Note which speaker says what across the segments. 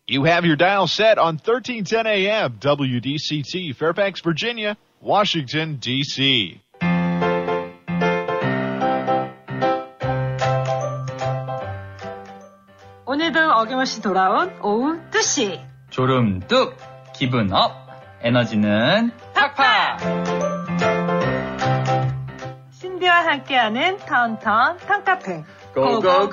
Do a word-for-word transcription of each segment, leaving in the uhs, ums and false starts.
Speaker 1: You have your dial set on thirteen ten A M, W D C T, Fairfax, Virginia, Washington, D C
Speaker 2: 오늘도 어김없이 돌아온 오후 두 시.
Speaker 3: 졸음 뚝, 기분 업, 에너지는 팍팍.
Speaker 2: 신디와 함께하는 턴턴 턴카페.
Speaker 3: 고고고!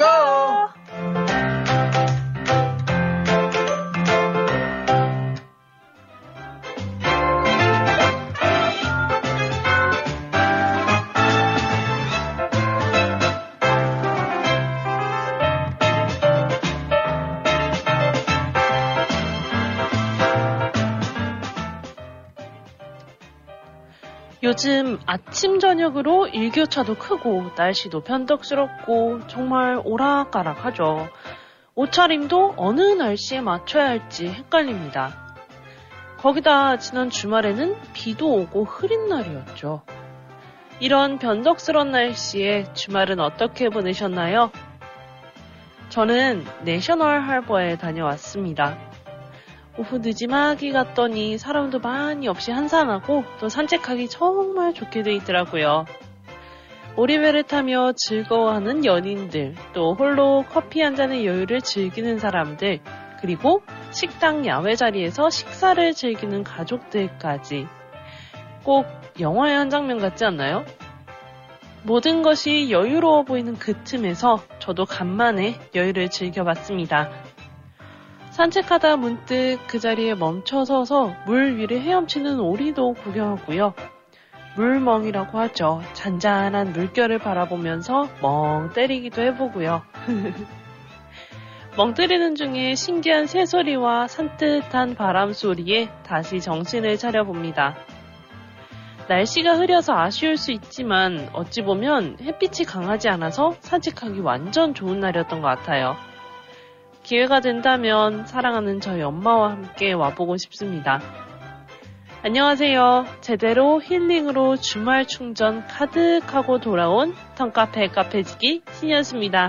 Speaker 4: 요즘 아침 저녁으로 일교차도 크고 날씨도 변덕스럽고 정말 오락가락하죠. 옷차림도 어느 날씨에 맞춰야 할지 헷갈립니다. 거기다 지난 주말에는 비도 오고 흐린 날이었죠. 이런 변덕스러운 날씨에 주말은 어떻게 보내셨나요? 저는 내셔널 할버에 다녀왔습니다. 오후 늦지막이 갔더니 사람도 많이 없이 한산하고 또 산책하기 정말 좋게 돼 있더라고요. 오리배를 타며 즐거워하는 연인들, 또 홀로 커피 한 잔의 여유를 즐기는 사람들, 그리고 식당 야외 자리에서 식사를 즐기는 가족들까지. 꼭 영화의 한 장면 같지 않나요? 모든 것이 여유로워 보이는 그 틈에서 저도 간만에 여유를 즐겨봤습니다. 산책하다 문득 그 자리에 멈춰서서 물 위를 헤엄치는 오리도 구경하고요. 물멍이라고 하죠. 잔잔한 물결을 바라보면서 멍 때리기도 해보고요. 멍 때리는 중에 신기한 새소리와 산뜻한 바람소리에 다시 정신을 차려봅니다. 날씨가 흐려서 아쉬울 수 있지만 어찌 보면 햇빛이 강하지 않아서 산책하기 완전 좋은 날이었던 것 같아요. 기회가 된다면 사랑하는 저희 엄마와 함께 와보고 싶습니다. 안녕하세요. 제대로 힐링으로 주말 충전 가득하고 돌아온 턴카페 카페지기 신현수입니다.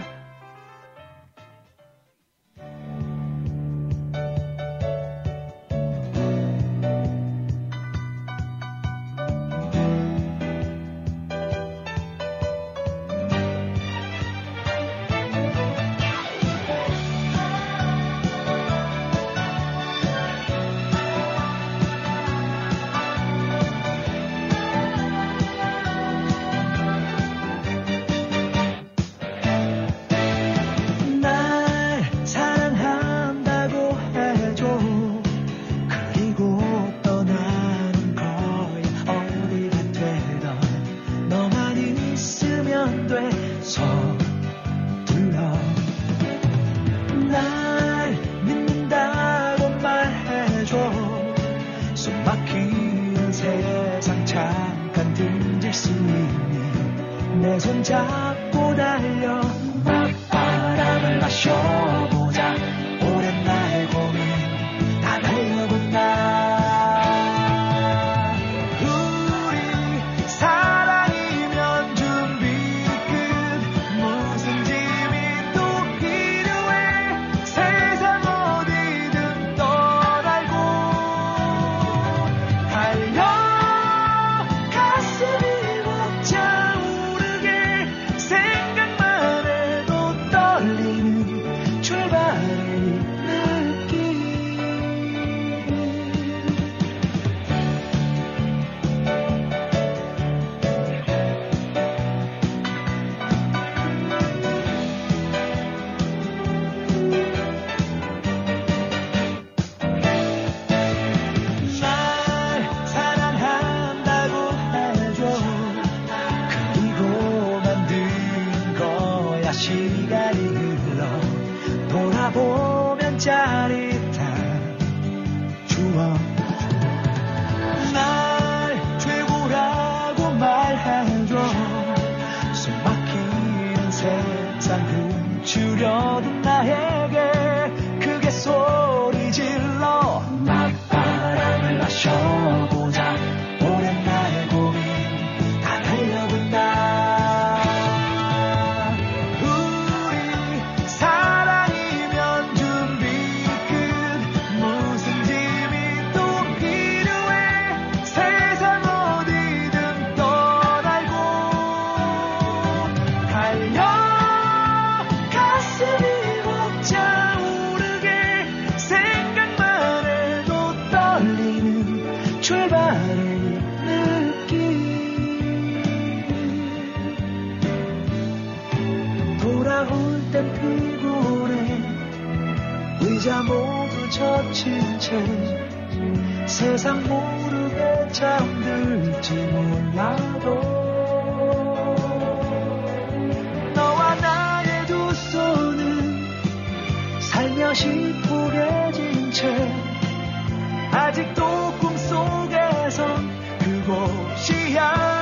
Speaker 5: 우리 사랑이면 준비 끝 모두 젖힌 채 세상 모르게 잠들지 몰라도 너와 나의 두 손은 살며시 포개진 채 아직도 꿈속에선 그곳이야.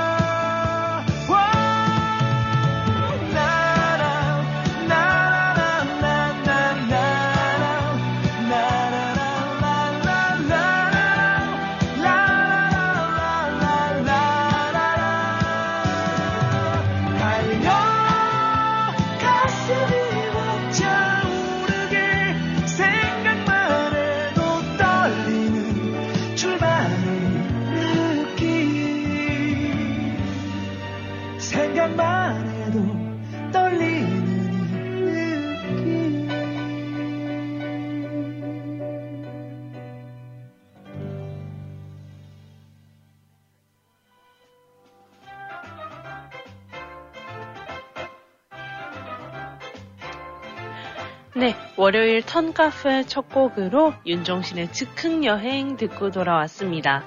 Speaker 4: 네, 월요일 턴카페 첫 곡으로 윤종신의 즉흥여행 듣고 돌아왔습니다.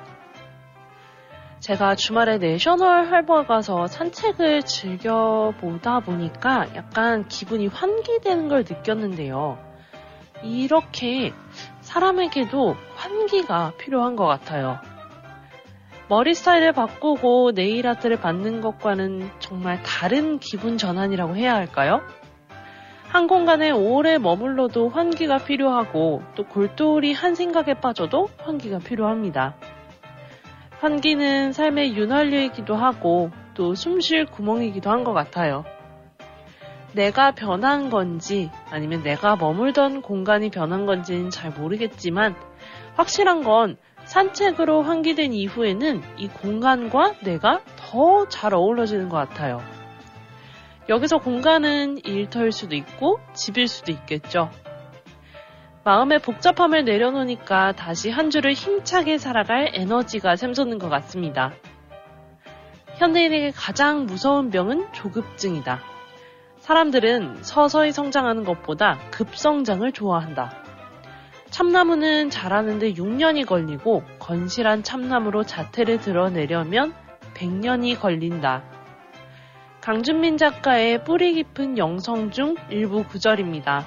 Speaker 4: 제가 주말에 내셔널 할버 가서 산책을 즐겨보다 보니까 약간 기분이 환기되는 걸 느꼈는데요. 이렇게 사람에게도 환기가 필요한 것 같아요. 머리 스타일을 바꾸고 네일 아트를 받는 것과는 정말 다른 기분 전환이라고 해야 할까요? 한 공간에 오래 머물러도 환기가 필요하고 또 골똘히 한 생각에 빠져도 환기가 필요합니다. 환기는 삶의 윤활유이기도 하고 또 숨쉴 구멍이기도 한 것 같아요. 내가 변한 건지 아니면 내가 머물던 공간이 변한 건지는 잘 모르겠지만 확실한 건 산책으로 환기된 이후에는 이 공간과 내가 더 잘 어우러지는 것 같아요. 여기서 공간은 일터일 수도 있고 집일 수도 있겠죠. 마음의 복잡함을 내려놓으니까 다시 한 주를 힘차게 살아갈 에너지가 샘솟는 것 같습니다. 현대인에게 가장 무서운 병은 조급증이다. 사람들은 서서히 성장하는 것보다 급성장을 좋아한다. 참나무는 자라는데 육 년이 걸리고 건실한 참나무로 자태를 드러내려면 백 년이 걸린다. 강준민 작가의 뿌리 깊은 영성 중 일부 구절입니다.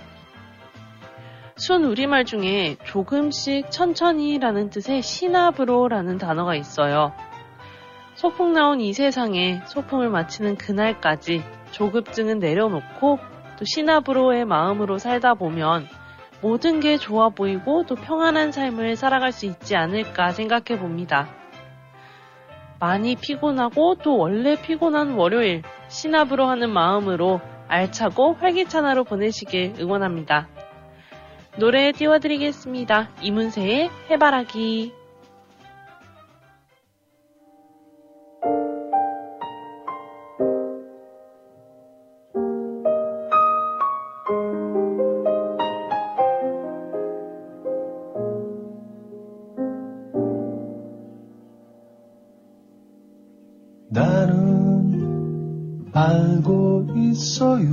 Speaker 4: 순 우리말 중에 조금씩 천천히라는 뜻의 시나브로라는 단어가 있어요. 소풍 나온 이 세상에 소풍을 마치는 그날까지 조급증은 내려놓고 또 시나브로의 마음으로 살다 보면 모든 게 좋아 보이고 또 평안한 삶을 살아갈 수 있지 않을까 생각해 봅니다. 많이 피곤하고 또 원래 피곤한 월요일 시나브로 하는 마음으로 알차고 활기찬 하루 보내시길 응원합니다. 노래 띄워드리겠습니다. 이문세의 해바라기.
Speaker 5: 나는 알고 있어요.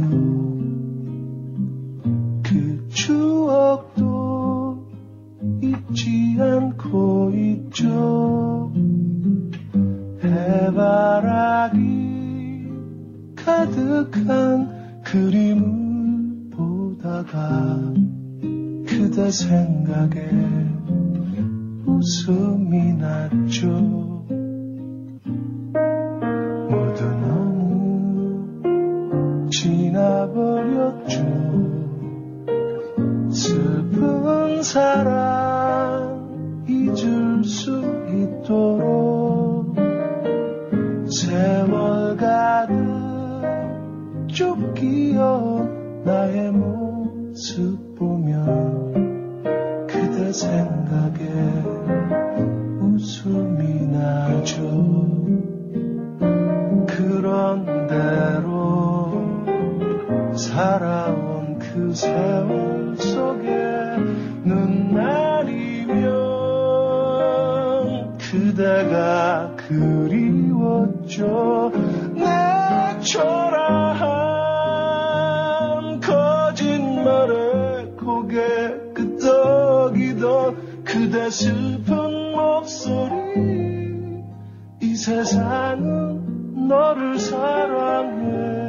Speaker 5: 그 추억도 잊지 않고 있죠. 해바라기 가득한 그림을 보다가 그대 생각에 웃음이 났죠. 모두 너무 지나버렸죠. 슬픈 사랑 잊을 수 있도록 세월 가득 쫓기어 나의 모습 보면 그대 생각에 웃음이 나죠. 그런 대로 살아온 그 세월 속에 눈날이면 그대가 그리웠죠. 내 초라한 거짓말에 고개 끄덕 그대 슬픈 목소리 이 세상은 너를 사랑해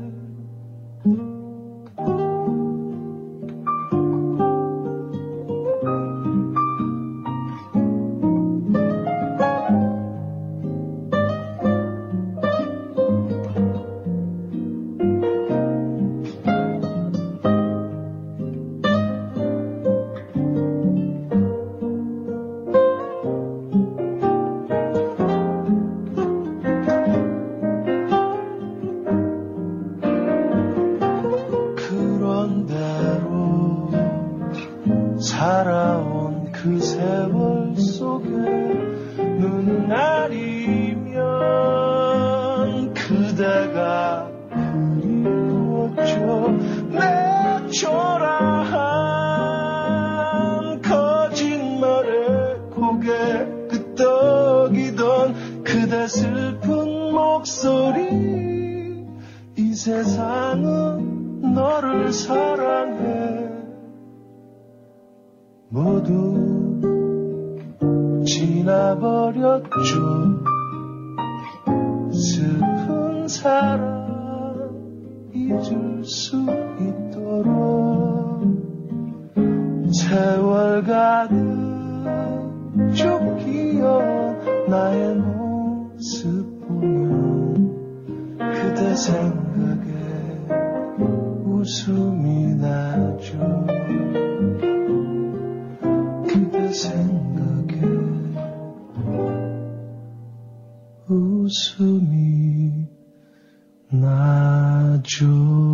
Speaker 5: 살아온 그 세월 속에 눈 내리면 그대가 그리웠죠 내 초라한 거짓말에 고개 끄덕이던 그대 슬픈 목소리 이 세상은 너를 사랑해 모두 지나버렸죠 슬픈 사랑 잊을 수 있도록 세월 가득 쫓기어 나의 모습 보면 그대 생각에 웃음이 나죠 그대 생각에 웃음이 나죠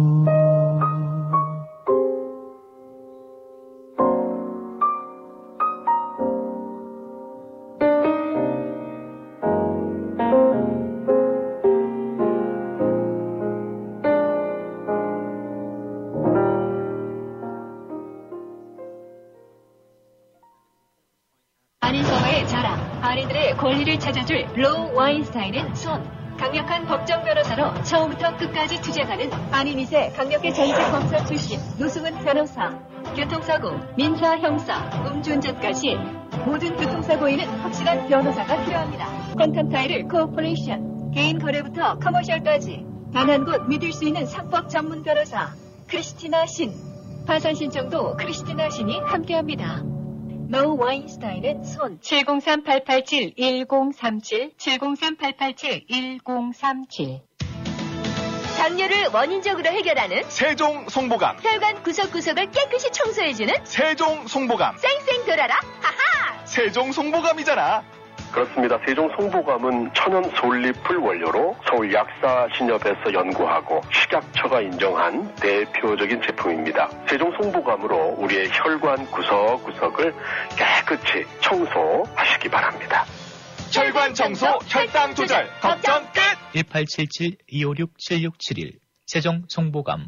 Speaker 6: 한인서머의 자랑, 한인들의 권리를 찾아줄 로우 와인스타인은 손. 강력한 법정 변호사로 처음부터 끝까지 투쟁하는 한인 이 세 강력의 전직 검사 출신 노승은 변호사. 교통사고, 민사, 형사, 음주운전까지 모든 교통사고에는 확실한 변호사가 필요합니다. 퀀텀 타일을 코퍼레이션, 개인 거래부터 커머셜까지 단 한 곳 믿을 수 있는 상법 전문 변호사 크리스티나 신. 파산 신청도 크리스티나 신이 함께합니다. 로우 와인스타인은 손 칠공삼 팔팔칠 일공삼칠 칠공삼 팔팔칠 일공삼칠 당뇨를 원인적으로 해결하는
Speaker 1: 세종 송보감
Speaker 6: 혈관 구석구석을 깨끗이 청소해주는
Speaker 1: 세종 송보감
Speaker 6: 쌩쌩 돌아라 하하
Speaker 1: 세종 송보감이잖아.
Speaker 7: 그렇습니다. 세종 송보감은 천연 솔잎을 원료로 서울 약사신협에서 연구하고 식약처가 인정한 대표적인 제품입니다. 세종 송보감으로 우리의 혈관 구석구석을 깨끗이 청소하시기 바랍니다.
Speaker 1: 혈관 청소, 혈당 조절, 걱정 끝!
Speaker 8: 일팔칠칠 이오육 칠육칠일 세종 송보감.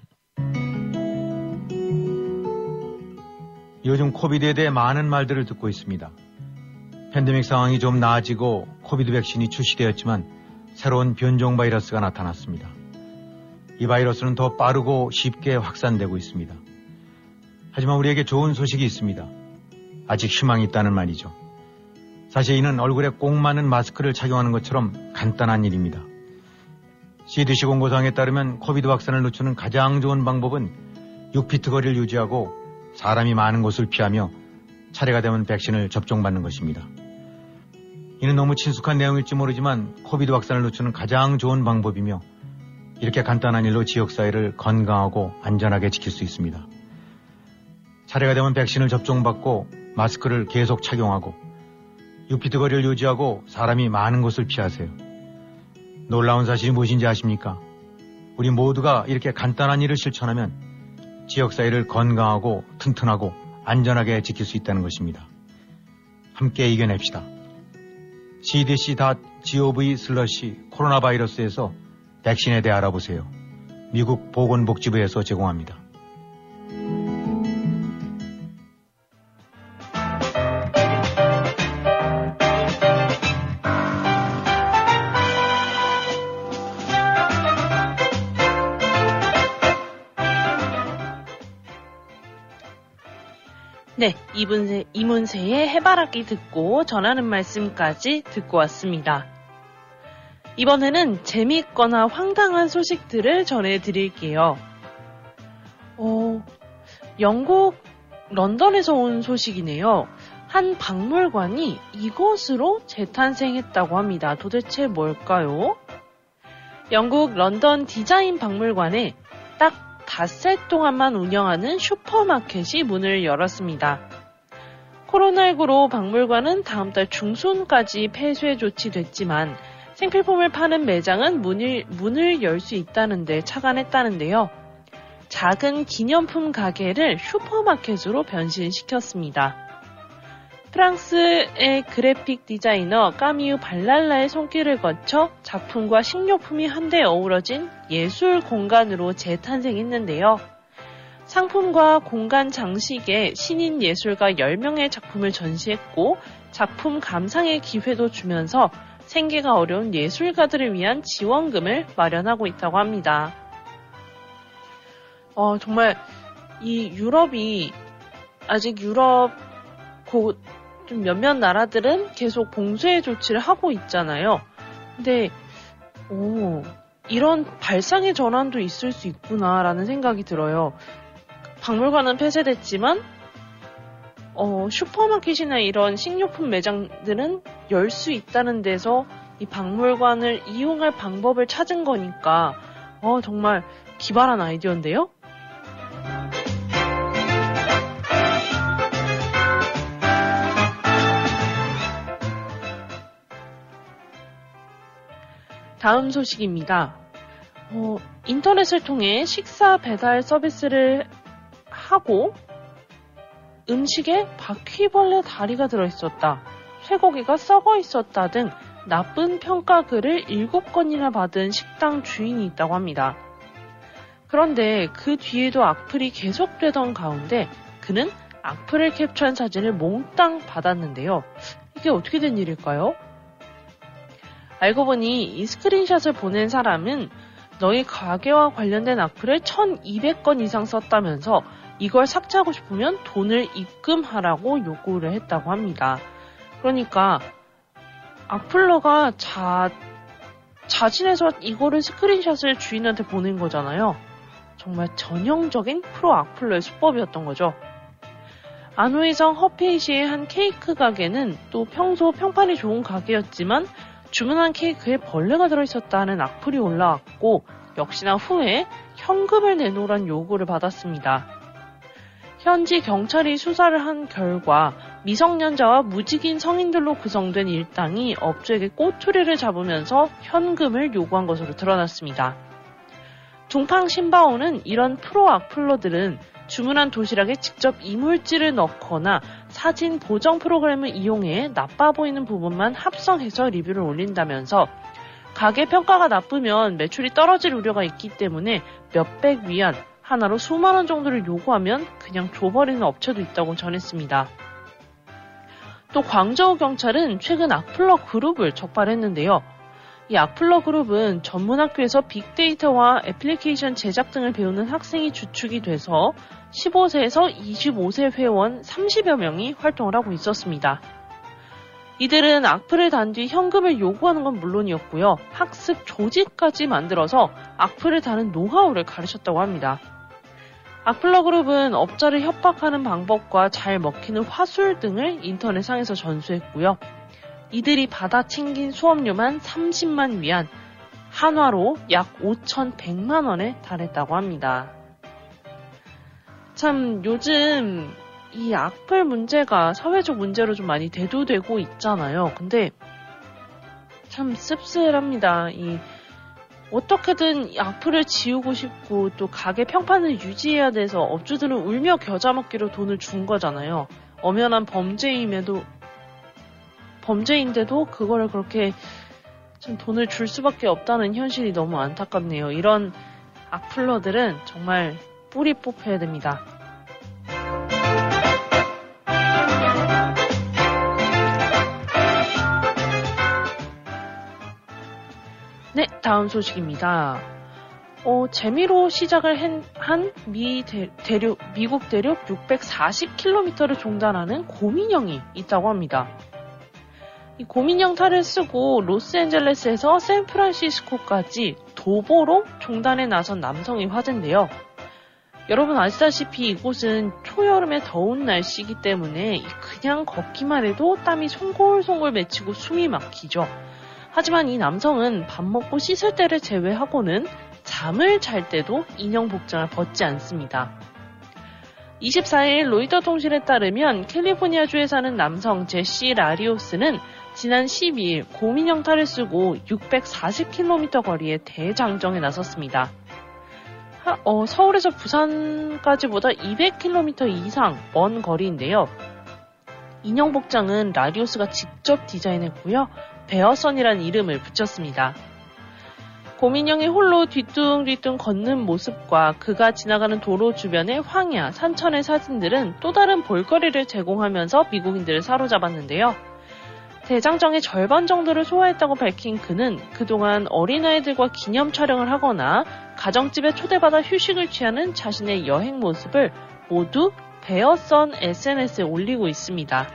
Speaker 9: 요즘 코비드에 대해 많은 말들을 듣고 있습니다. 팬데믹 상황이 좀 나아지고 코비드 백신이 출시되었지만 새로운 변종 바이러스가 나타났습니다. 이 바이러스는 더 빠르고 쉽게 확산되고 있습니다. 하지만 우리에게 좋은 소식이 있습니다. 아직 희망이 있다는 말이죠. 사실 이는 얼굴에 꼭 맞는 마스크를 착용하는 것처럼 간단한 일입니다. 씨디씨 공고사항에 따르면 코비드 확산을 늦추는 가장 좋은 방법은 육 피트 거리를 유지하고 사람이 많은 곳을 피하며 차례가 되면 백신을 접종받는 것입니다. 이는 너무 친숙한 내용일지 모르지만 코비드 확산을 늦추는 가장 좋은 방법이며 이렇게 간단한 일로 지역사회를 건강하고 안전하게 지킬 수 있습니다. 차례가 되면 백신을 접종받고 마스크를 계속 착용하고 육 피트 거리를 유지하고 사람이 많은 곳을 피하세요. 놀라운 사실이 무엇인지 아십니까? 우리 모두가 이렇게 간단한 일을 실천하면 지역사회를 건강하고 튼튼하고 안전하게 지킬 수 있다는 것입니다. 함께 이겨냅시다. 씨디씨 닷 지오브이 슬래시 코로나 바이러스에서 백신에 대해 알아보세요. 미국 보건복지부에서 제공합니다.
Speaker 4: 네, 이문세, 이문세의 해바라기 듣고 전하는 말씀까지 듣고 왔습니다. 이번에는 재미있거나 황당한 소식들을 전해드릴게요. 어, 영국 런던에서 온 소식이네요. 한 박물관이 이것으로 재탄생했다고 합니다. 도대체 뭘까요? 영국 런던 디자인 박물관에 딱 닷새 동안만 운영하는 슈퍼마켓이 문을 열었습니다. 코로나십구로 박물관은 다음 달 중순까지 폐쇄 조치됐지만 생필품을 파는 매장은 문을, 문을 열 수 있다는데 착안했다는데요. 작은 기념품 가게를 슈퍼마켓으로 변신시켰습니다. 프랑스의 그래픽 디자이너 까미유 발랄라의 손길을 거쳐 작품과 식료품이 한데 어우러진 예술 공간으로 재탄생했는데요. 상품과 공간 장식에 신인 예술가 열 명의 작품을 전시했고 작품 감상의 기회도 주면서 생계가 어려운 예술가들을 위한 지원금을 마련하고 있다고 합니다. 어, 정말 이 유럽이 아직 유럽 고, 좀 몇몇 나라들은 계속 봉쇄 조치를 하고 있잖아요. 근데 오, 이런 발상의 전환도 있을 수 있구나라는 생각이 들어요. 박물관은 폐쇄됐지만 어, 슈퍼마켓이나 이런 식료품 매장들은 열 수 있다는 데서 이 박물관을 이용할 방법을 찾은 거니까 어, 정말 기발한 아이디어인데요? 다음 소식입니다. 어, 인터넷을 통해 식사 배달 서비스를 하고 음식에 바퀴벌레 다리가 들어있었다, 쇠고기가 썩어 있었다 등 나쁜 평가글을 일곱 건이나 받은 식당 주인이 있다고 합니다. 그런데 그 뒤에도 악플이 계속되던 가운데 그는 악플을 캡처한 사진을 몽땅 받았는데요. 이게 어떻게 된 일일까요? 알고 보니 이 스크린샷을 보낸 사람은 너희 가게와 관련된 악플을 천이백 건 이상 썼다면서 이걸 삭제하고 싶으면 돈을 입금하라고 요구를 했다고 합니다. 그러니까 악플러가 자, 자진해서 이거를 스크린샷을 주인한테 보낸 거잖아요. 정말 전형적인 프로 악플러의 수법이었던 거죠. 안후이성 허페이시의 한 케이크 가게는 또 평소 평판이 좋은 가게였지만 주문한 케이크에 벌레가 들어있었다는 악플이 올라왔고 역시나 후에 현금을 내놓으란 요구를 받았습니다. 현지 경찰이 수사를 한 결과 미성년자와 무직인 성인들로 구성된 일당이 업주에게 꼬투리를 잡으면서 현금을 요구한 것으로 드러났습니다. 둥팡 신바오는 이런 프로 악플러들은 주문한 도시락에 직접 이물질을 넣거나 사진 보정 프로그램을 이용해 나빠 보이는 부분만 합성해서 리뷰를 올린다면서 가게 평가가 나쁘면 매출이 떨어질 우려가 있기 때문에 몇백 위안, 하나로 수만 원 정도를 요구하면 그냥 줘버리는 업체도 있다고 전했습니다. 또 광저우 경찰은 최근 악플러 그룹을 적발했는데요. 이 악플러 그룹은 전문학교에서 빅데이터와 애플리케이션 제작 등을 배우는 학생이 주축이 돼서 십오 세에서 이십오 세 회원 삼십여 명이 활동을 하고 있었습니다. 이들은 악플을 단 뒤 현금을 요구하는 건 물론이었고요. 학습 조직까지 만들어서 악플을 다는 노하우를 가르쳤다고 합니다. 악플러 그룹은 업자를 협박하는 방법과 잘 먹히는 화술 등을 인터넷상에서 전수했고요. 이들이 받아 챙긴 수업료만 삼십만 위안, 한화로 약 오천백만 원에 달했다고 합니다. 참 요즘 이 악플 문제가 사회적 문제로 좀 많이 대두되고 있잖아요. 근데 참 씁쓸합니다. 이 어떻게든 이 악플을 지우고 싶고 또 가게 평판을 유지해야 돼서 업주들은 울며 겨자 먹기로 돈을 준 거잖아요. 엄연한 범죄임에도 범죄인데도 그거를 그렇게 좀 돈을 줄 수밖에 없다는 현실이 너무 안타깝네요. 이런 악플러들은 정말 뿌리 뽑혀야 됩니다. 네, 다음 소식입니다. 어, 재미로 시작을 한 미 대, 대륙, 미국 대륙 육백사십 킬로미터를 종단하는 곰인형이 있다고 합니다. 이 곰인형 탈을 쓰고 로스앤젤레스에서 샌프란시스코까지 도보로 종단에 나선 남성이 화제인데요. 여러분 아시다시피 이곳은 초여름의 더운 날씨이기 때문에 그냥 걷기만 해도 땀이 송골송골 맺히고 숨이 막히죠. 하지만 이 남성은 밥 먹고 씻을 때를 제외하고는 잠을 잘 때도 인형 복장을 벗지 않습니다. 이십사일 로이터 통신에 따르면 캘리포니아주에 사는 남성 제시 라리오스는 지난 십이일 곰인형 탈을 쓰고 육백사십 킬로미터 거리의 대장정에 나섰습니다. 하, 어, 서울에서 부산까지보다 이백 킬로미터 이상 먼 거리인데요. 인형 복장은 라리오스가 직접 디자인했고요. 베어선이라는 이름을 붙였습니다. 곰인형이 홀로 뒤뚱뒤뚱 걷는 모습과 그가 지나가는 도로 주변의 황야, 산천의 사진들은 또 다른 볼거리를 제공하면서 미국인들을 사로잡았는데요. 대장정의 절반 정도를 소화했다고 밝힌 그는 그동안 어린아이들과 기념 촬영을 하거나 가정집에 초대받아 휴식을 취하는 자신의 여행 모습을 모두 베어선 에스엔에스에 올리고 있습니다.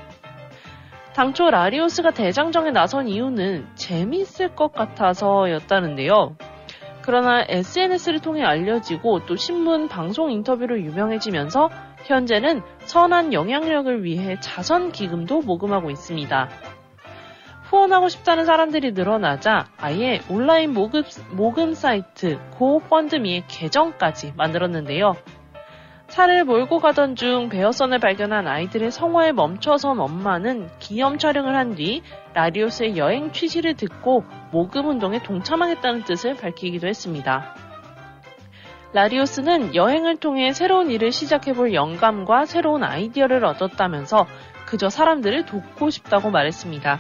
Speaker 4: 당초 라리오스가 대장정에 나선 이유는 재미있을 것 같아서였다는데요. 그러나 에스엔에스를 통해 알려지고 또 신문, 방송 인터뷰로 유명해지면서 현재는 선한 영향력을 위해 자선 기금도 모금하고 있습니다. 후원하고 싶다는 사람들이 늘어나자 아예 온라인 모금, 모금 사이트 고펀드미의 계정까지 만들었는데요. 차를 몰고 가던 중 베어선을 발견한 아이들의 성화에 멈춰선 엄마는 기념 촬영을 한 뒤 라리오스의 여행 취지를 듣고 모금 운동에 동참하겠다는 뜻을 밝히기도 했습니다. 라리오스는 여행을 통해 새로운 일을 시작해볼 영감과 새로운 아이디어를 얻었다면서 그저 사람들을 돕고 싶다고 말했습니다.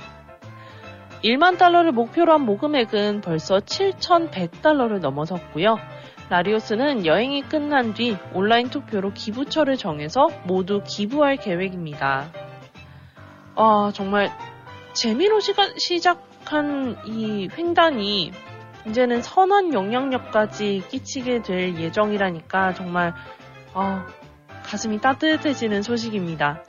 Speaker 4: 일만 달러를 목표로 한 모금액은 벌써 칠천백 달러를 넘어섰고요. 라리오스는 여행이 끝난 뒤 온라인 투표로 기부처를 정해서 모두 기부할 계획입니다. 아, 정말 재미로 시가, 시작한 이 횡단이 이제는 선한 영향력까지 끼치게 될 예정이라니까 정말 아, 가슴이 따뜻해지는 소식입니다.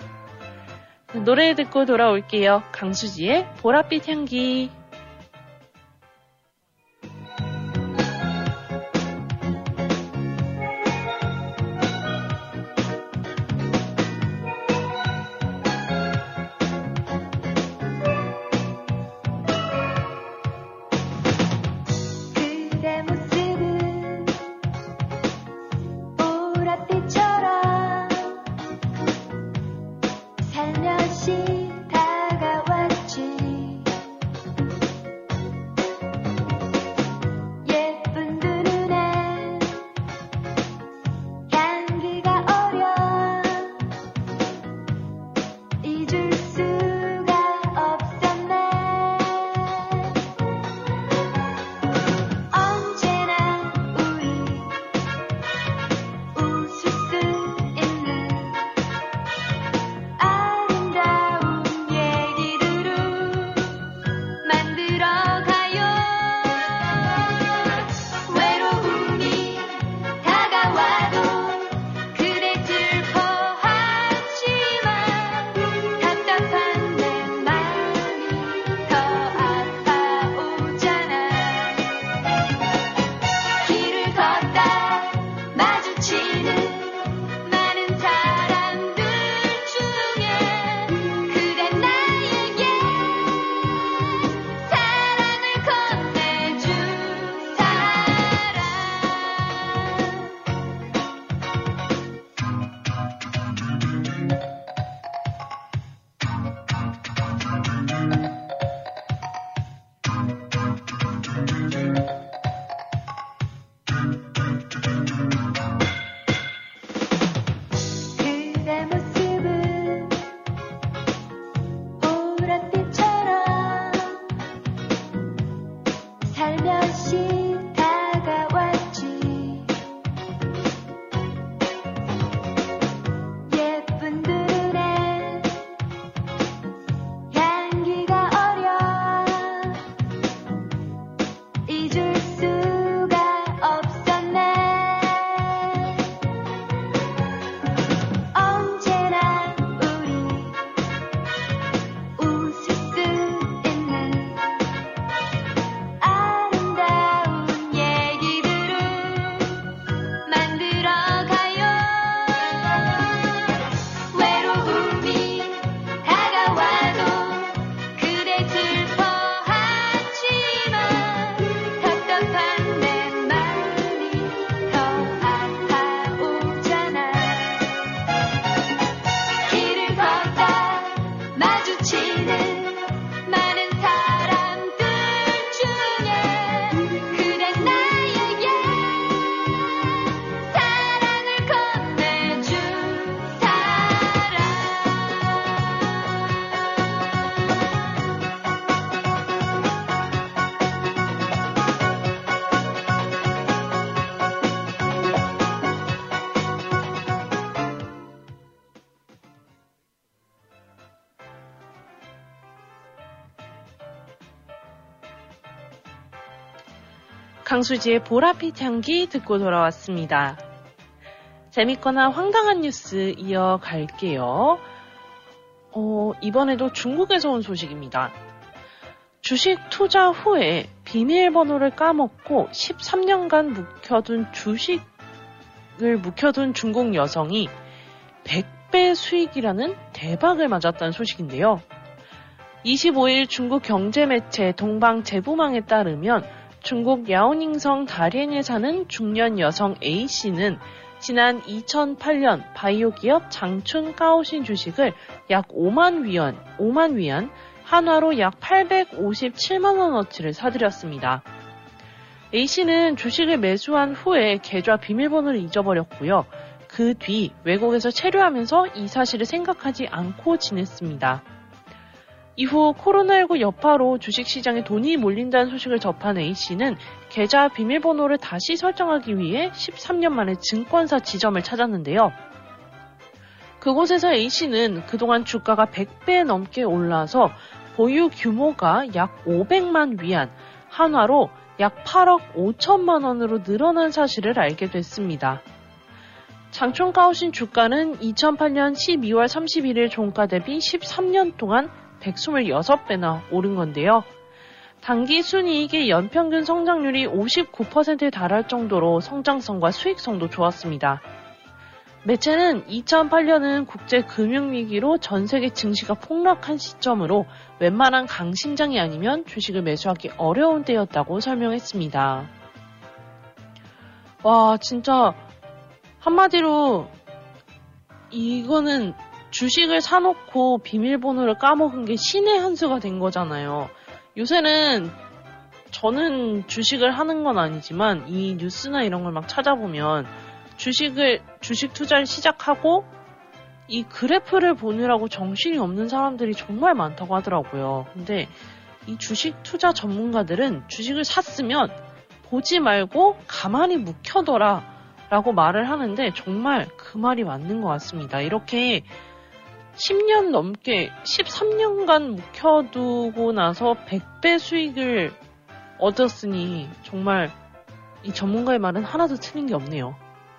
Speaker 4: 노래 듣고 돌아올게요. 강수지의 보랏빛 향기.
Speaker 10: 살며시 다가왔지.
Speaker 4: 강수지의 보랏빛 향기 듣고 돌아왔습니다. 재밌거나 황당한 뉴스 이어갈게요. 어, 이번에도 중국에서 온 소식입니다. 주식 투자 후에 비밀번호를 까먹고 십삼 년간 묵혀둔 주식을 묵혀둔 중국 여성이 백 배 수익이라는 대박을 맞았다는 소식인데요. 이십오 일 중국 경제매체 동방제부망에 따르면 중국 야오닝성 다롄에 사는 중년 여성 A씨는 지난 이천팔 년 바이오 기업 장춘 까오신 주식을 약 오만 위안, 오만 위안, 한화로 약 팔백오십칠만 원어치를 사들였습니다. A씨는 주식을 매수한 후에 계좌 비밀번호를 잊어버렸고요. 그 뒤 외국에서 체류하면서 이 사실을 생각하지 않고 지냈습니다. 이후 코로나십구 여파로 주식시장에 돈이 몰린다는 소식을 접한 A씨는 계좌 비밀번호를 다시 설정하기 위해 십삼 년 만에 증권사 지점을 찾았는데요. 그곳에서 A씨는 그동안 주가가 백 배 넘게 올라서 보유 규모가 약 오백만 위안, 한화로 약 팔억 오천만 원으로 늘어난 사실을 알게 됐습니다. 장춘 까오신 주가는 이천팔 년 십이월 삼십일일 종가 대비 십삼 년 동안 백이십육 배나 오른 건데요. 단기 순이익의 연평균 성장률이 오십구 퍼센트에 달할 정도로 성장성과 수익성도 좋았습니다. 매체는 이천팔 년은 국제금융위기로 전세계 증시가 폭락한 시점으로 웬만한 강심장이 아니면 주식을 매수하기 어려운 때였다고 설명했습니다. 와, 진짜 한마디로 이거는 주식을 사놓고 비밀번호를 까먹은 게 신의 한 수가 된 거잖아요. 요새는 저는 주식을 하는 건 아니지만 이 뉴스나 이런 걸 막 찾아보면 주식을, 주식 투자를 시작하고 이 그래프를 보느라고 정신이 없는 사람들이 정말 많다고 하더라고요. 근데 이 주식 투자 전문가들은 주식을 샀으면 보지 말고 가만히 묵혀둬라 라고 말을 하는데 정말 그 말이 맞는 것 같습니다. 이렇게 십 년 넘게 십삼 년간 묵혀두고 나서 백 배 수익을 얻었으니 정말 이 전문가의 말은 하나도 틀린 게 없네요.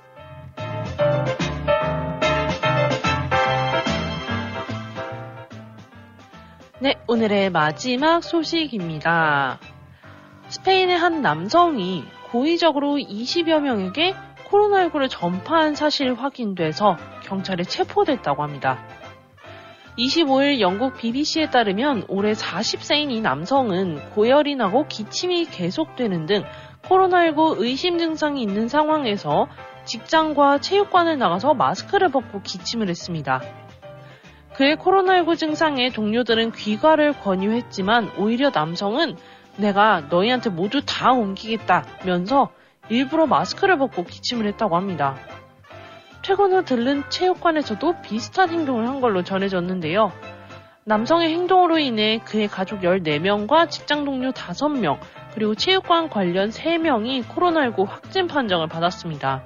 Speaker 4: 네, 오늘의 마지막 소식입니다. 스페인의 한 남성이 고의적으로 이십여 명에게 코로나십구를 전파한 사실이 확인돼서 경찰에 체포됐다고 합니다. 이십오 일 영국 비비씨에 따르면 올해 마흔 세인 이 남성은 고열이 나고 기침이 계속되는 등 코로나십구 의심 증상이 있는 상황에서 직장과 체육관을 나가서 마스크를 벗고 기침을 했습니다. 그의 코로나십구 증상에 동료들은 귀가를 권유했지만 오히려 남성은 내가 너희한테 모두 다 옮기겠다면서 일부러 마스크를 벗고 기침을 했다고 합니다. 퇴근 후 들른 체육관에서도 비슷한 행동을 한 걸로 전해졌는데요. 남성의 행동으로 인해 그의 가족 열네 명과 직장 동료 다섯 명, 그리고 체육관 관련 세 명이 코로나십구 확진 판정을 받았습니다.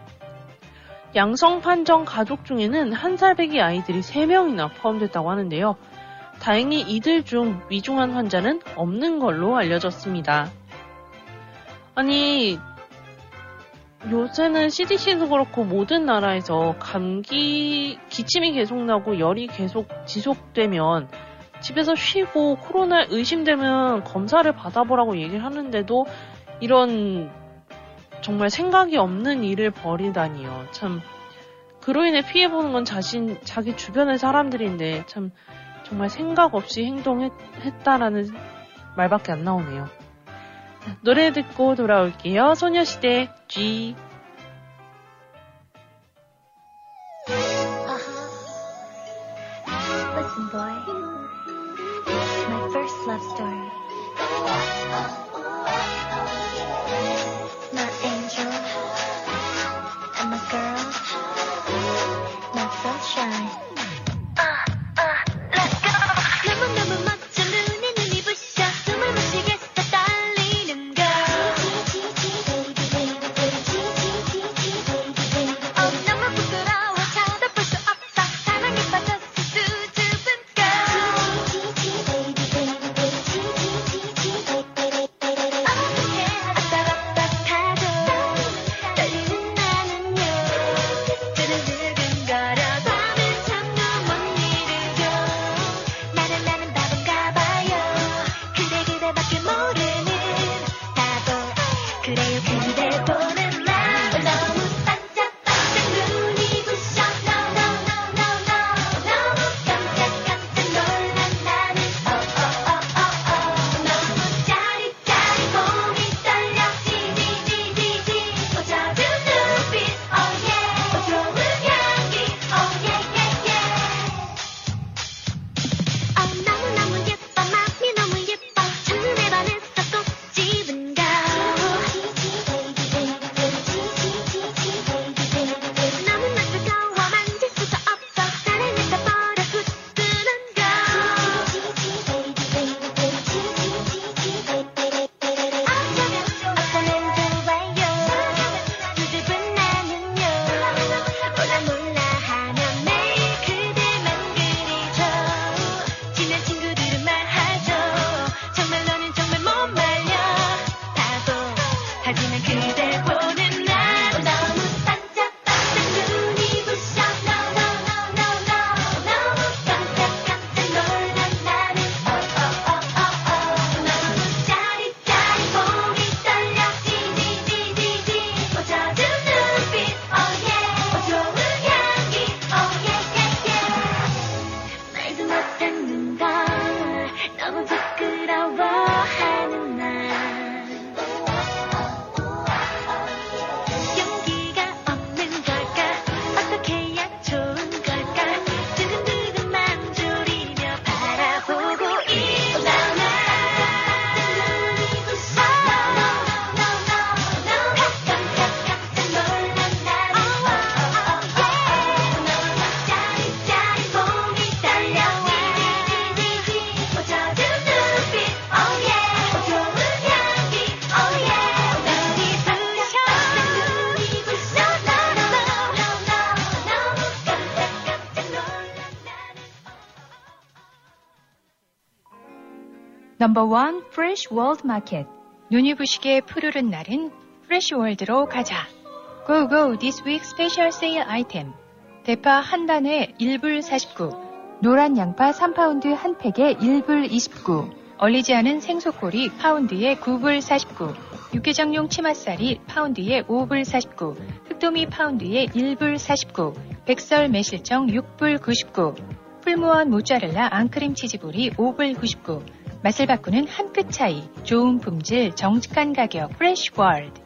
Speaker 4: 양성 판정 가족 중에는 한 살 배기 아이들이 세 명이나 포함됐다고 하는데요. 다행히 이들 중 위중한 환자는 없는 걸로 알려졌습니다. 아니, 요새는 씨디씨도 그렇고 모든 나라에서 감기, 기침이 계속 나고 열이 계속 지속되면 집에서 쉬고 코로나 의심되면 검사를 받아보라고 얘기를 하는데도 이런 정말 생각이 없는 일을 벌이다니요. 참, 그로 인해 피해보는 건 자신, 자기 주변의 사람들인데 참 정말 생각 없이 행동했다라는 말밖에 안 나오네요. 노래 듣고 돌아올게요. 소녀시대 G.
Speaker 10: Uh-huh. Listen, boy. love story. Not angel, I'm a girl, not sunshine. Uh, uh, let's go. 너무너무 멋져 눈에 눈이 부셔 숨을 못 쉬겠어 떨리는 걸. 어, 너무 부끄러워 쳐다볼 수 없어 사랑에 빠졌어 수줍은 걸. 어떻게 아따락딱하죠 떨리는 나는요 두근두근거려 밤은 잠도 못 이루죠. 나는 나는 바본가 봐요. 근데 그대밖에 모르는 바보. 그래요 그대 보는 나 너무 반짝반짝 눈이 부셔 No no no no no 너무 깜짝깜짝 놀란 나는 Oh oh oh oh oh 너무 짜릿짜릿 몸이 떨려 지지지지지 꽂아준 눈빛 Oh yeah 어, 좋은 향기 Oh yeah yeah yeah 어, 너무너무 예뻐 맘이 너무 예뻐 첫눈에 반했어 꼭 집은 가 너무나 뜨거워 만질 수가 없어 사랑했다 버려 후끈한 거 어쩌면 좋아요 수줍은 나는요 몰라 몰라 하면 매일 그대만 그리죠. 친한 친구들은 말하죠 정말 너는 정말 못 말려 바보. 하지만 그대 보는 나 너무 반짝반짝 눈이 부셔 No no no no no 너무 깜짝깜짝 놀란 나는 Oh oh oh oh oh 너무 짜릿짜릿 몸이 떨려 지지지지지 꽂아준 눈빛 Oh yeah 어, 좋은 향기 Oh yeah yeah yeah 말도 못하는 걸 너무 부끄러워하는 날 용기가 없는 걸까 어떻게 해야 좋은 걸까 두근두근만 졸이며 바라보고 있나 눈이 부셔 No no no no 깜짝깜짝 놀란 나는 Oh oh oh yeah 너무 짜릿짜릿 몸이 떨려 지지지지지 꽂아준 눈빛 Oh yeah 어, 좋은 향기 Oh yeah 눈이 부셔 눈이 부셔 No no no no 너무 깜짝깜짝 놀란 나는
Speaker 11: 넘버원 프레쉬 월드 마켓. 눈이 부시게 푸르른 날은 프레쉬 월드로 가자. Go go this week special sale item. 대파 한 단에 일 불 사십구. 노란 양파 삼 파운드 한 팩에 일 불 이십구. 얼리지 않은 생소꼬리 파운드에 구 불 사십구. 육개장용 치맛살이 파운드에 오 불 사십구. 흑도미 파운드에 일 불 사십구. 백설 매실청 육 불 구십구. 풀무원 모짜렐라 앙크림 치즈볼이 오 불 구십구. 맛을 바꾸는 한 끗 차이. 좋은 품질, 정직한 가격. 프레쉬 월드.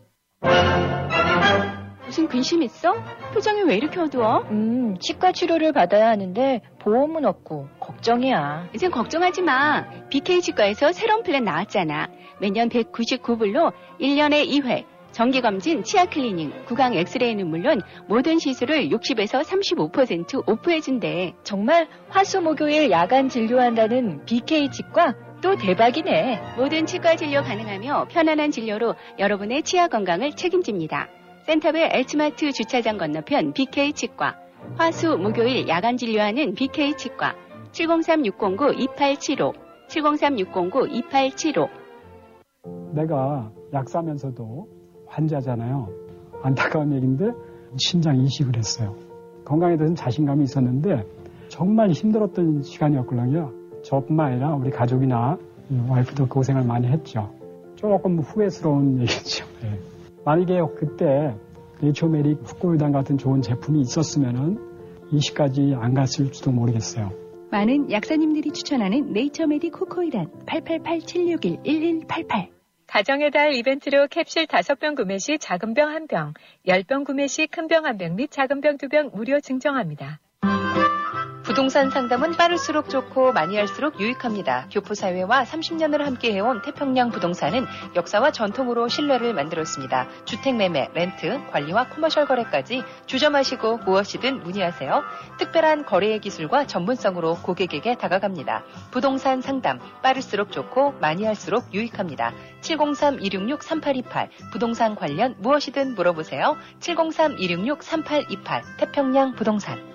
Speaker 12: 무슨 근심 있어? 표정이 왜 이렇게 어두워? 음, 치과 치료를 받아야 하는데 보험은 없고 걱정이야. 이젠 걱정하지 마. 비케이 치과에서 새로운 플랜 나왔잖아. 매년 백구십구 불로 일 년에 이 회. 정기검진, 치아 클리닝, 구강 엑스레이는 물론 모든 시술을 육십에서 삼십오 퍼센트 오프해준대. 정말 화수목요일 야간 진료한다는 비케이 치과 또 대박이네. 모든 치과 진료 가능하며 편안한 진료로 여러분의 치아 건강을 책임집니다. 센터벨 H마트 주차장 건너편 비케이 치과. 화수 목요일 야간 진료하는 비케이 치과. 칠공삼 육공구 이팔칠오 칠공삼 육공구 이팔칠오.
Speaker 13: 내가 약사면서도 환자잖아요. 안타까운 얘기인데 신장 이식을 했어요. 건강에 대해서는 자신감이 있었는데 정말 힘들었던 시간이었거든요. 저뿐만 아니라 우리 가족이나 와이프도 고생을 많이 했죠. 조금 후회스러운 얘기죠. 네. 만약에 그때 네이처메릭 후코유단 같은 좋은 제품이 있었으면 이식까지 안 갔을지도 모르겠어요.
Speaker 12: 많은 약사님들이 추천하는 네이처메딕 후코이란 팔팔팔 칠육일 일일팔팔.
Speaker 11: 가정의 달 이벤트로 캡슐 다섯 병 구매 시 작은 병 한 병, 십 병 구매 시 큰 병 한 병 및 작은 병 두 병 무료 증정합니다. 부동산 상담은 빠를수록 좋고 많이 할수록 유익합니다. 교포사회와 삼십 년을 함께해온 태평양 부동산은 역사와 전통으로 신뢰를 만들었습니다. 주택매매, 렌트, 관리와 커머셜 거래까지 주점하시고 무엇이든 문의하세요. 특별한 거래의 기술과 전문성으로 고객에게 다가갑니다. 부동산 상담, 빠를수록 좋고 많이 할수록 유익합니다. 칠공삼 이육육 삼팔이팔 부동산 관련 무엇이든 물어보세요. 칠공삼 이육육 삼팔이팔 태평양 부동산.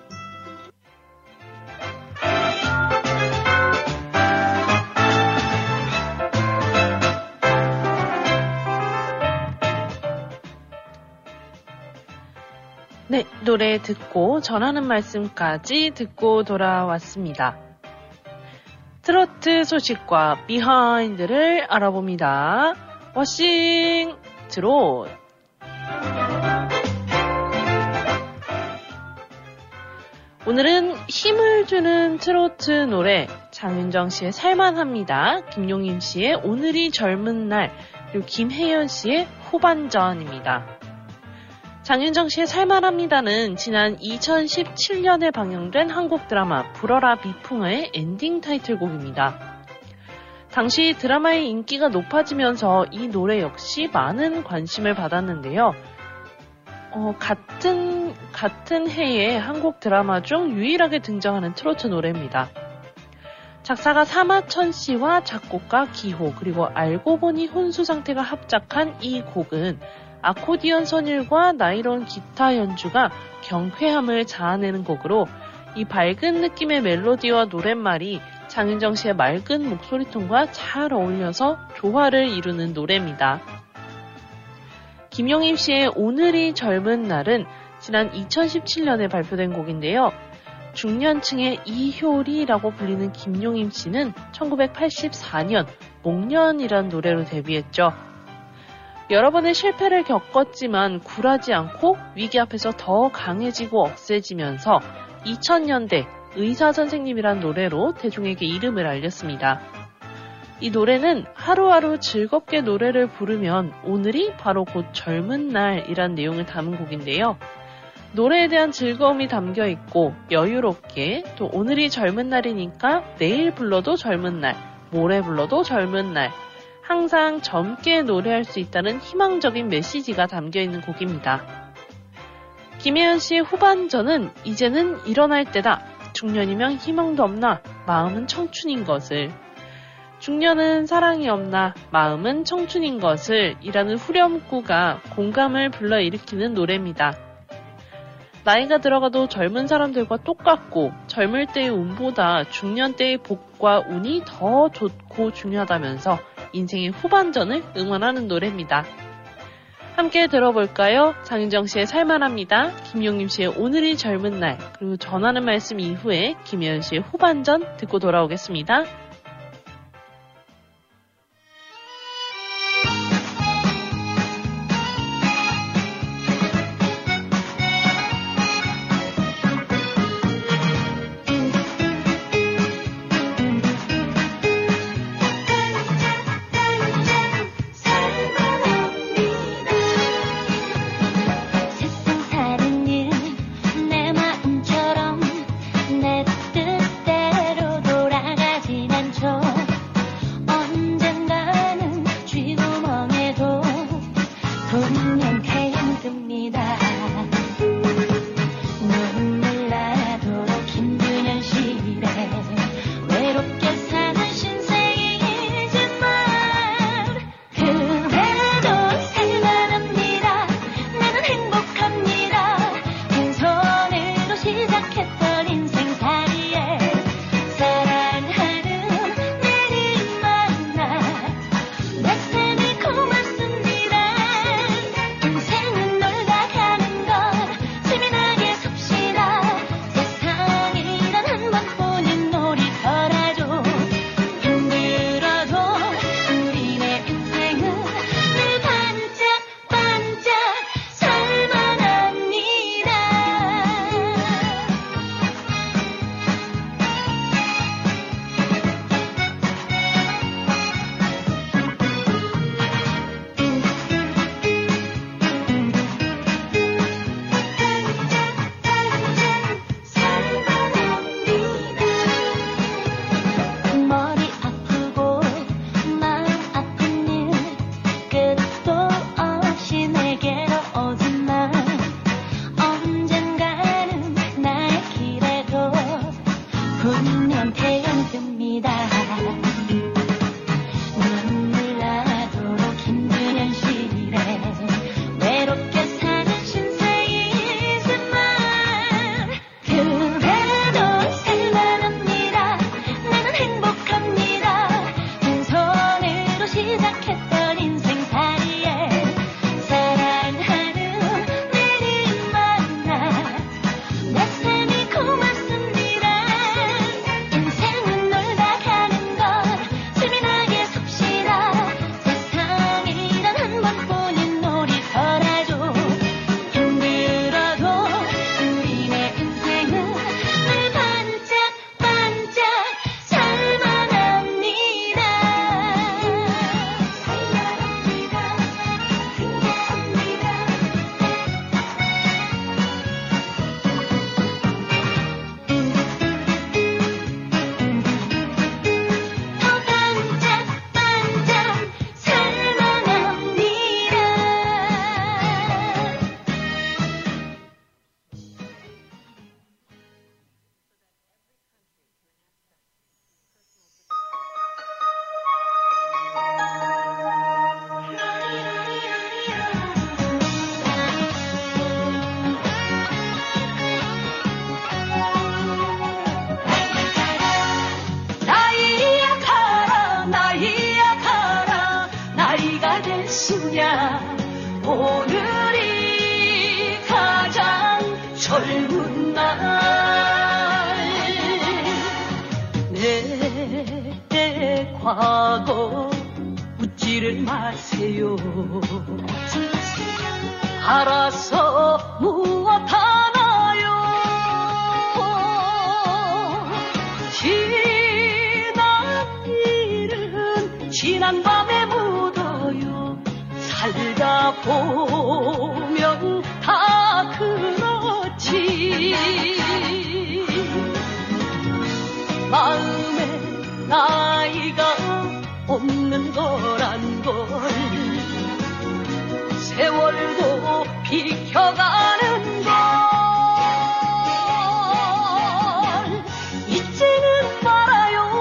Speaker 4: 네, 노래 듣고 전하는 말씀까지 듣고 돌아왔습니다. 트로트 소식과 비하인드를 알아봅니다. 워싱 트롯. 오늘은 힘을 주는 트로트 노래 장윤정 씨의 살만합니다. 김용임 씨의 오늘이 젊은 날, 그리고 김혜연 씨의 후반전입니다. 장윤정 씨의 살만합니다는 지난 이천십칠 년에 방영된 한국 드라마 불어라 미풍의 엔딩 타이틀곡입니다. 당시 드라마의 인기가 높아지면서 이 노래 역시 많은 관심을 받았는데요. 어, 같은, 같은 해에 한국 드라마 중 유일하게 등장하는 트로트 노래입니다. 작사가 사마천 씨와 작곡가 기호, 그리고 알고 보니 혼수 상태가 합작한 이 곡은 아코디언 선율과 나이론 기타 연주가 경쾌함을 자아내는 곡으로 이 밝은 느낌의 멜로디와 노랫말이 장윤정 씨의 맑은 목소리톤과 잘 어울려서 조화를 이루는 노래입니다. 김용임 씨의 오늘이 젊은 날은 지난 이천십칠 년에 발표된 곡인데요. 중년층의 이효리라고 불리는 김용임 씨는 천구백팔십사 년 목련이란 노래로 데뷔했죠. 여러 번의 실패를 겪었지만 굴하지 않고 위기 앞에서 더 강해지고 억세지면서 이천 년대 의사 선생님이란 노래로 대중에게 이름을 알렸습니다. 이 노래는 하루하루 즐겁게 노래를 부르면 오늘이 바로 곧 젊은 날이란 내용을 담은 곡인데요. 노래에 대한 즐거움이 담겨 있고 여유롭게 또 오늘이 젊은 날이니까 내일 불러도 젊은 날, 모레 불러도 젊은 날, 항상 젊게 노래할 수 있다는 희망적인 메시지가 담겨있는 곡입니다. 김혜연 씨의 후반전은 이제는 일어날 때다. 중년이면 희망도 없나 마음은 청춘인 것을. 중년은 사랑이 없나 마음은 청춘인 것을 이라는 후렴구가 공감을 불러일으키는 노래입니다. 나이가 들어가도 젊은 사람들과 똑같고 젊을 때의 운보다 중년 때의 복과 운이 더 좋고 중요하다면서 인생의 후반전을 응원하는 노래입니다. 함께 들어볼까요? 장윤정 씨의 살만합니다. 김용임 씨의 오늘이 젊은 날, 그리고 전하는 말씀 이후에 김혜연 씨의 후반전 듣고 돌아오겠습니다.
Speaker 10: 내 마음처럼 내 뜻대로 돌아가진 않 수냐 오늘이 가장 젊은 날 내 과거 묻지를 마세요 알아서 무엇 하나요 지난 일은 지난 밤에 묻어요 살다 보면 다 그렇지 마음에 나이가 없는 거란 걸 세월도 비켜가는 걸 잊지는 말아요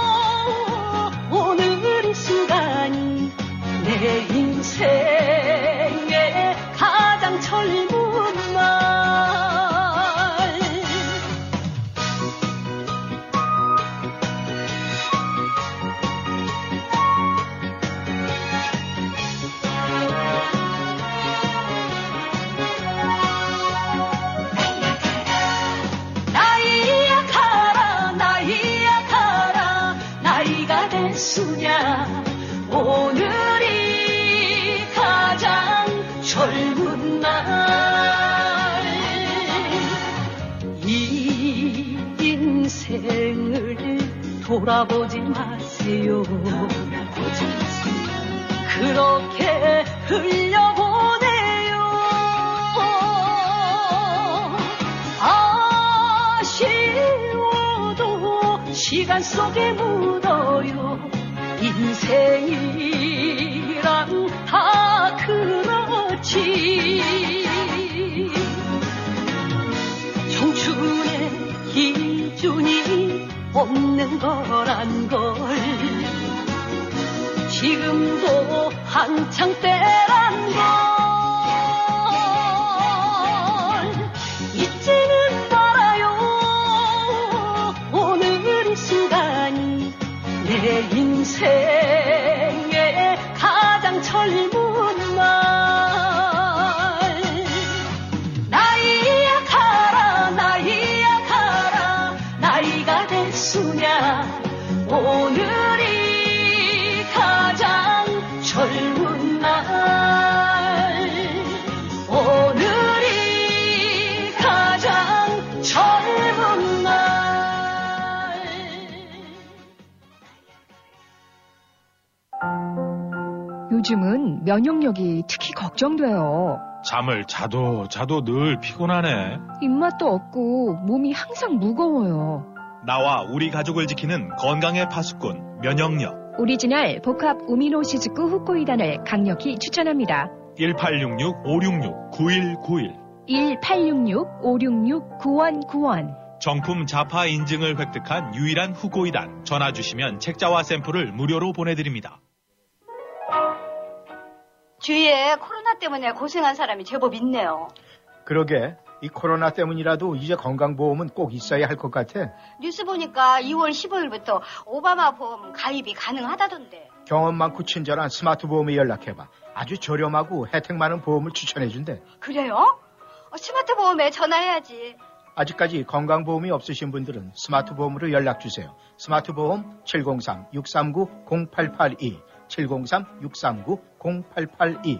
Speaker 10: 오늘 이 순간이 내 인생의 가장 젊은 날 나이야 가라 나이야 가라 나이가 됐으냐 오늘이 가장 젊은 날 이 인생을 돌아보지 마세요 그렇게 흘려보내요 아쉬워도 시간 속에 묻어요 인생이란 다 그렇지 청춘의 기준이 없는 거란 걸 지금도 한창 때란 걸 잊지는 말아요 오늘 이 순간이 내 인생의 가장 젊은 날 나이야 가라 나이야 가라 나이가 됐으냐 오늘이 가장 젊은 날 오늘이 가장 젊은 날
Speaker 14: 요즘은 면역력이 특히 걱정돼요.
Speaker 15: 잠을 자도 자도 늘 피곤하네.
Speaker 14: 입맛도 없고 몸이 항상 무거워요.
Speaker 16: 나와 우리 가족을 지키는 건강의 파수꾼 면역력.
Speaker 14: 오리지널 복합 우미노시즈쿠 후코이단을 강력히 추천합니다.
Speaker 16: 일팔육육 오육육 구일구일
Speaker 14: 일팔육육 오육육 구일구일
Speaker 16: 정품 자파 인증을 획득한 유일한 후코이단. 전화 주시면 책자와 샘플을 무료로 보내드립니다.
Speaker 17: 주위에 코로나 때문에 고생한 사람이 제법 있네요.
Speaker 18: 그러게 이 코로나 때문이라도 이제 건강보험은 꼭 있어야 할 것 같아.
Speaker 17: 뉴스 보니까 이월 십오일부터 오바마 보험 가입이 가능하다던데.
Speaker 18: 경험 많고 친절한 스마트 보험에 연락해봐. 아주 저렴하고 혜택 많은 보험을 추천해준대.
Speaker 17: 그래요? 어, 스마트 보험에 전화해야지.
Speaker 18: 아직까지 건강보험이 없으신 분들은 스마트 보험으로 연락주세요. 스마트 보험 칠공삼 육삼구 공팔팔이 칠공삼 육삼구 공팔팔이.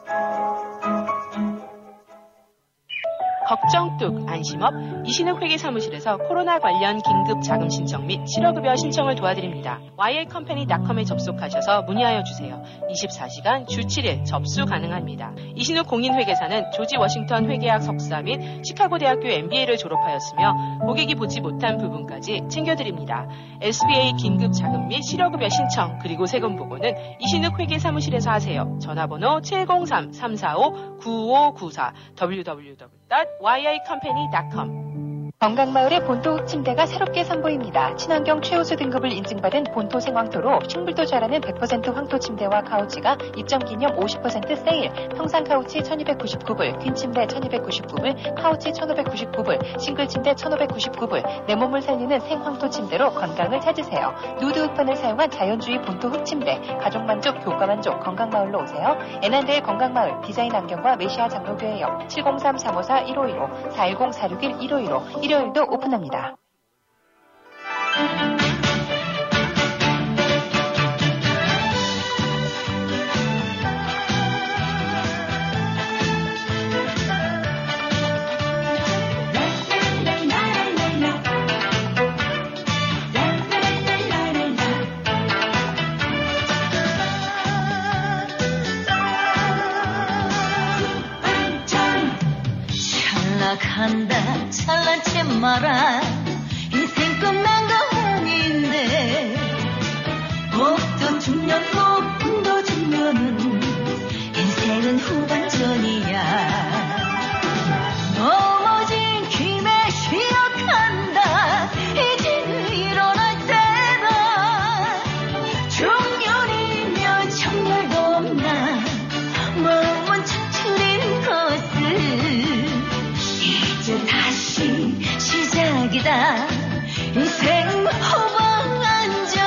Speaker 4: 걱정 뚝 안심업 이신욱 회계사무실에서 코로나 관련 긴급 자금 신청 및 실업급여 신청을 도와드립니다. 와이에이컴퍼니 닷컴에 접속하셔서 문의하여 주세요. 이십사 시간 주 칠 일 접수 가능합니다. 이신욱 공인회계사는 조지 워싱턴 회계학 석사 및 시카고대학교 엠비에이를 졸업하였으며 고객이 보지 못한 부분까지 챙겨드립니다. 에스비에이 긴급 자금 및 실업급여 신청 그리고 세금 보고는 이신욱 회계사무실에서 하세요. 전화번호 칠공삼 삼사오 구오구사 더블유더블유더블유 닷 와이에이컴퍼니 닷컴.
Speaker 11: 건강마을의 본토 흑침대가 새롭게 선보입니다. 친환경 최우수 등급을 인증받은 본토 생황토로 싱글도 잘하는 백 퍼센트 황토 침대와 카우치가 입점 기념 오십 퍼센트 세일. 평상 카우치 천이백구십구 불, 퀸 침대 천이백구십구 불, 카우치 천오백구십구 불, 싱글 침대 천오백구십구 불. 내 몸을 살리는 생황토 침대로 건강을 찾으세요. 누드 흑판을 사용한 자연주의 본토 흑침대. 가족 만족, 교과 만족, 건강마을로 오세요. 에난드의 건강마을, 디자인 안경과 메시아 장로교회역 칠공삼 삼오사 일오일오, 사일공 사육일 일오일오. 일요일도 오픈합니다.
Speaker 10: 간다 잘난체 마라 인생 끝난 거 아닌데 복도 중년 복도 중년은 인생은 후반전이야 넘어진 김에 쉬어간다 이제는 일어날 때다 중년이면 정열도 없나 마음은 추출인 것을 이제 다시 시작이다 인생 후반전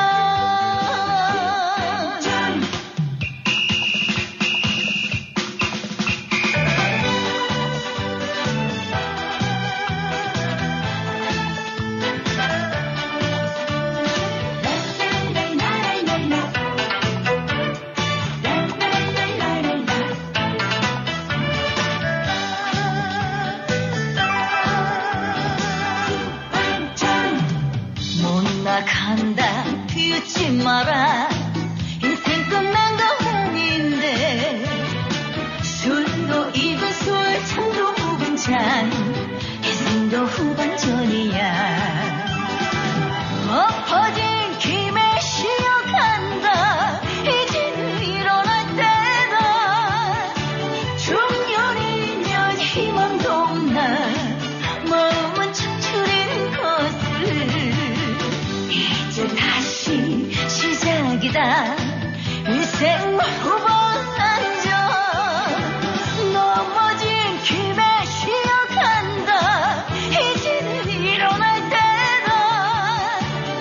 Speaker 10: 간다 비웃지 마라 인생 끝난 거 아닌데 술도 익은 술 잔도 묵은 잔 인생도 후반전이야 엎어진 김에 쉬어간다 이제는 일어날 때다 중년이면 희망도 없나 마음은 추출인 것을 이제 다시 시작이다 인생 후반전 넘어진 김에 쉬어간다 이제는 일어날 때다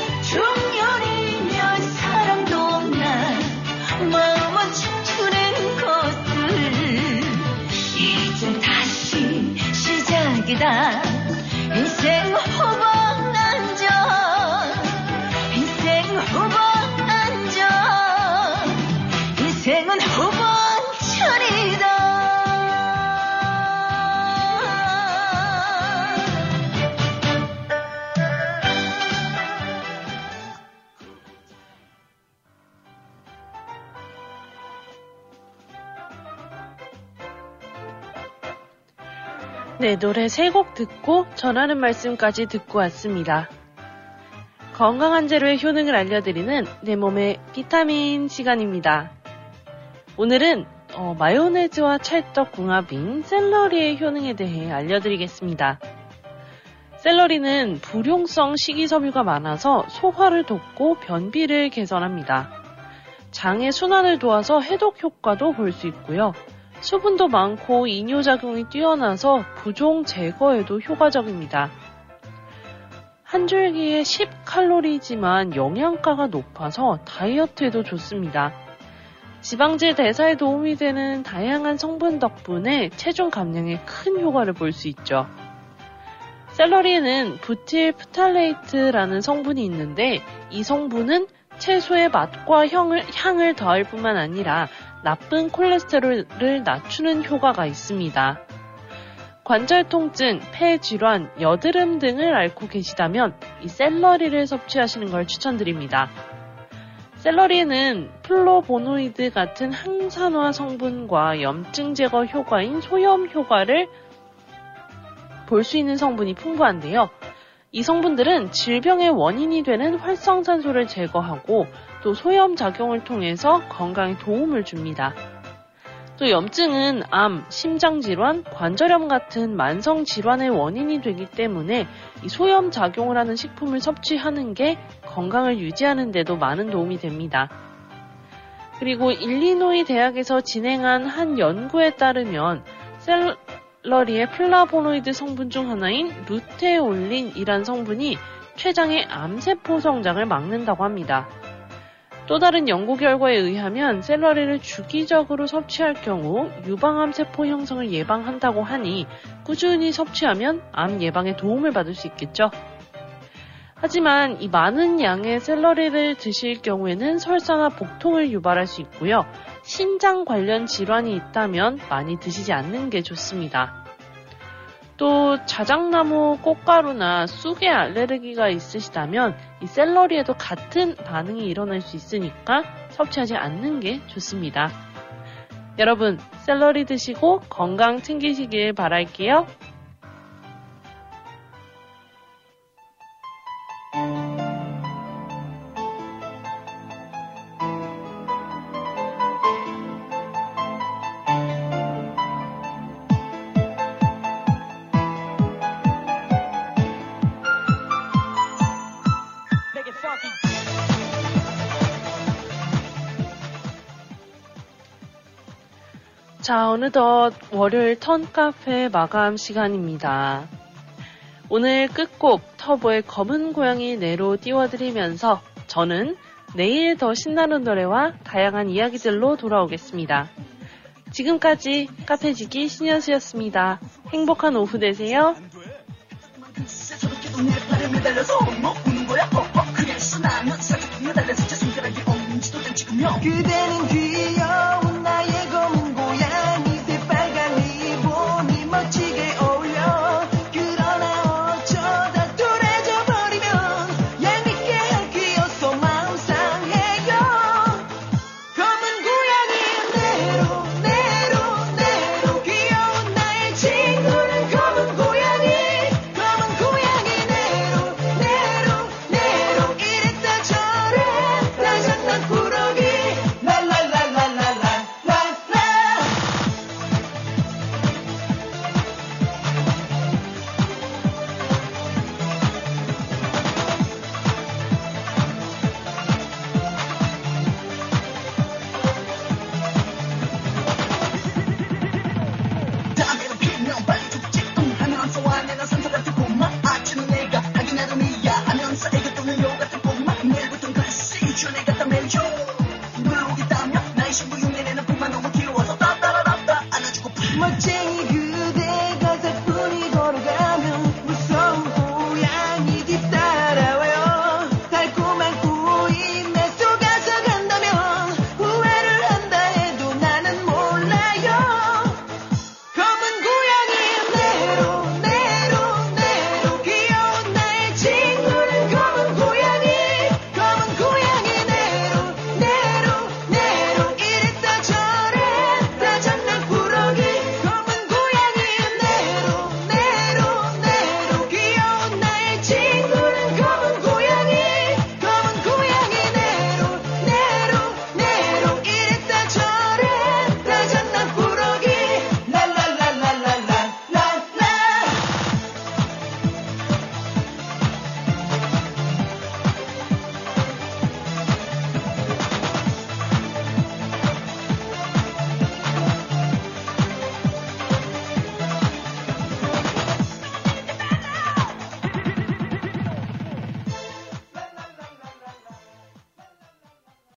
Speaker 10: 중년이면 사랑도 없나 마음은 춤추는 것을 이제 다시 시작이다 인생 후반전 후반전 인생은 후반전이다
Speaker 4: 네, 노래 세 곡 듣고 전하는 말씀까지 듣고 왔습니다. 건강한 재료의 효능을 알려드리는 내 몸의 비타민 시간입니다. 오늘은 어, 마요네즈와 찰떡 궁합인 샐러리의 효능에 대해 알려드리겠습니다. 샐러리는 불용성 식이섬유가 많아서 소화를 돕고 변비를 개선합니다. 장의 순환을 도와서 해독 효과도 볼 수 있고요. 수분도 많고 이뇨작용이 뛰어나서 부종 제거에도 효과적입니다. 한 줄기에 십 칼로리지만 영양가가 높아서 다이어트에도 좋습니다. 지방질 대사에 도움이 되는 다양한 성분 덕분에 체중 감량에 큰 효과를 볼 수 있죠. 샐러리에는 부틸프탈레이트라는 성분이 있는데 이 성분은 채소의 맛과 향을, 향을 더할 뿐만 아니라 나쁜 콜레스테롤을 낮추는 효과가 있습니다. 관절 통증, 폐 질환, 여드름 등을 앓고 계시다면 이 샐러리를 섭취하시는 걸 추천드립니다. 샐러리에는 플로보노이드 같은 항산화 성분과 염증 제거 효과인 소염 효과를 볼 수 있는 성분이 풍부한데요. 이 성분들은 질병의 원인이 되는 활성산소를 제거하고 또 소염 작용을 통해서 건강에 도움을 줍니다. 또 염증은 암, 심장질환, 관절염 같은 만성질환의 원인이 되기 때문에 이 소염 작용을 하는 식품을 섭취하는 게 건강을 유지하는 데도 많은 도움이 됩니다. 그리고 일리노이 대학에서 진행한 한 연구에 따르면 샐러리의 플라보노이드 성분 중 하나인 루테올린이란 성분이 췌장의 암세포 성장을 막는다고 합니다. 또 다른 연구 결과에 의하면 샐러리를 주기적으로 섭취할 경우 유방암 세포 형성을 예방한다고 하니 꾸준히 섭취하면 암 예방에 도움을 받을 수 있겠죠. 하지만 이 많은 양의 샐러리를 드실 경우에는 설사나 복통을 유발할 수 있고요. 신장 관련 질환이 있다면 많이 드시지 않는 게 좋습니다. 또 자작나무 꽃가루나 쑥에 알레르기가 있으시다면 이 샐러리에도 같은 반응이 일어날 수 있으니까 섭취하지 않는 게 좋습니다. 여러분, 샐러리 드시고 건강 챙기시길 바랄게요. 자, 어느덧 월요일 턴카페 마감 시간입니다. 오늘 끝곡 터보의 검은 고양이 내로 띄워드리면서 저는 내일 더 신나는 노래와 다양한 이야기들로 돌아오겠습니다. 지금까지 카페지기 신현수였습니다. 행복한 오후 되세요.
Speaker 5: 그대는 귀여운 나의 검은 고양이 새빨간 리본이 멋지게 어울려. 그러나 어쩌다 뚜레져 버리면 얄밉게 하기여서 마음 상해요. 검은 고양이 내로 내로 내로 귀여운 나의 친구는 검은 고양이. 검은 고양이 내로 내로 내로 이랬다 저랬다 장난꾸러기. 내가 하긴 나름이야 하면서 애교 또는 요 같은 꿈만 내일부턴 다시 내가